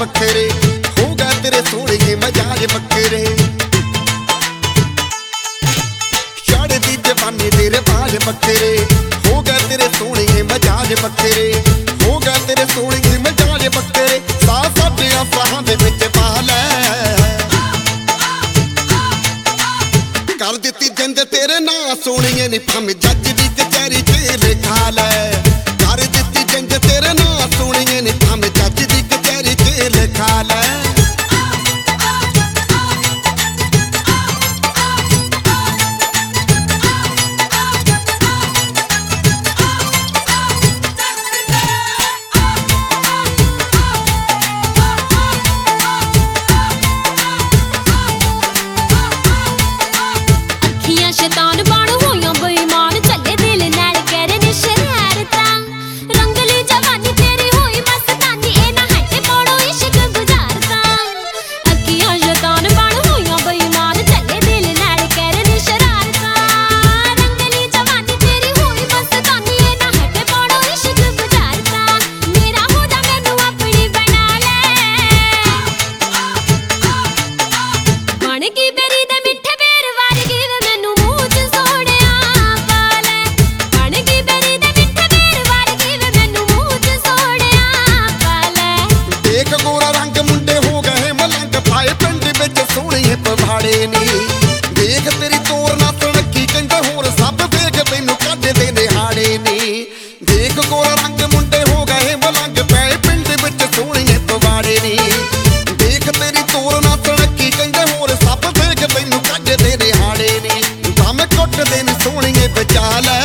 बखरे हो गए तेरे सोने ये मजाज बखरे चढ़दी जवानी तेरे बाल बखरे हो गए तेरे सोने ये मजाज बखरे हो गए तेरे सोने ये मजाज बखरे साथ साडियां फाहां दे विच पा लै कर दित्ती जिंद तेरे नां सोहणीए नी भावें जज दी कचहरी च लिखा लै कर दित्ती जिंद तेरे नां सोहणीए नी भावें जज दी कचहरी च लिखा लै शैतान बण होइयां बेईमान चले दिल नाल करन शरारतां रंगली जवानी तेरी होई मस्तानी ए ना हटे पड़ो इश्क गुजारतां अखियां शैतान बण होइयां बेईमान चले दिल नाल करन शरारतां रंगली जवानी तेरी होई मस्तानी ए ना हटे पड़ो इश्क गुजारतां मेरा हो जा मैनू अपनी बना ले बन गई बेरी दे मिठे बेर वर्गी पवाड़े नी देख तेरी तोर ना तड़की कहंदे होर सब देख तैनू कढदे निहाड़े नी देख गोरा रंग मुंडे हो गए मलंग पै पिंड विच सोहणीए पवाड़े नी देख तेरी तोर ना तड़की कहंदे होर सब देख तैनू कढदे निहाड़े नी दम घुटदे ने सोहणीए बचा लै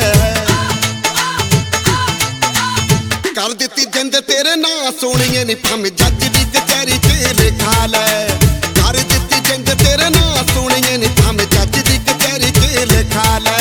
कर दित्ती जिंद तेरे नां सोहणीए नी भावें जज दी कचहरी च लिखा लै कर दित्ती जिंद तेरे नां सोहणीए नी भावें जज दी कचहरी च लिखा लै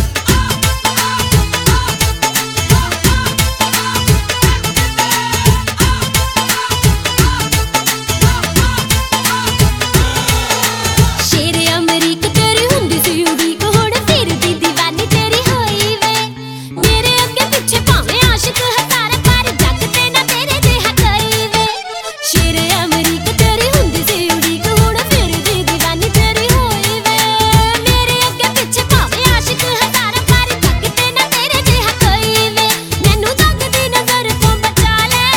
शेर अमरीक तेरी हुंदी सी उड़ीक हुण फिरदी दीवानी तेरी होई वे मेरे अगे पिछे भावें आशिक हज़ार पर जग ते ना तेरे जिहा कोई वे शेर अमरीक तेरी हुंदी सी उड़ीक हुण फिरदी दीवानी तेरी होई वे मेरे अगे पिछे भावें आशिक हज़ार पर जग ते ना तेरे जिहा कोई वे मैनू जग दी नज़र तो बचा ले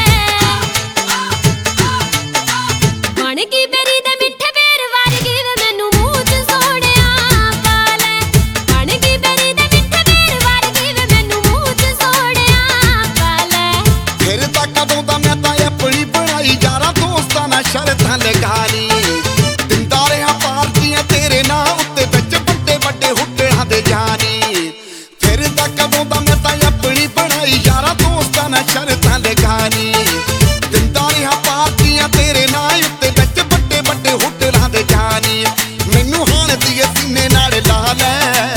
बन गई बेरी दे मिठे बेर वर्गी वे मैनू मूंह च सोहणिया पा लै बन गई बेरी दे मिठे बेर वर्गी वे मैनू मूंह च सोहणिया पा लै फिर तक कदों दा मैं तां अपनी बनाई यारां दोस्तां नाल शर्तां लगानी दिंदा रहा पार्टियां तेरे नां उत्ते विच बड्डे बड्डे हुट्टड़ां दे जानी फिर तक कदों दा मैं तां अपनी बनाई यारां दोस्तां नाल शर्तां लगानी दिंदा रहा पार्टियां तेरे नां उत्ते विच बड्डे बड्डे हुट्टड़ां दे जानी मैनू हाण दी सीने नाल ला लै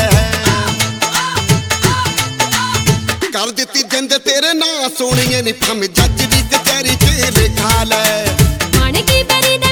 कर दित्ती जिंद तेरे नां सोहणीए नी भावें जज दी कचहरी च लिखा लै बन गई बेरी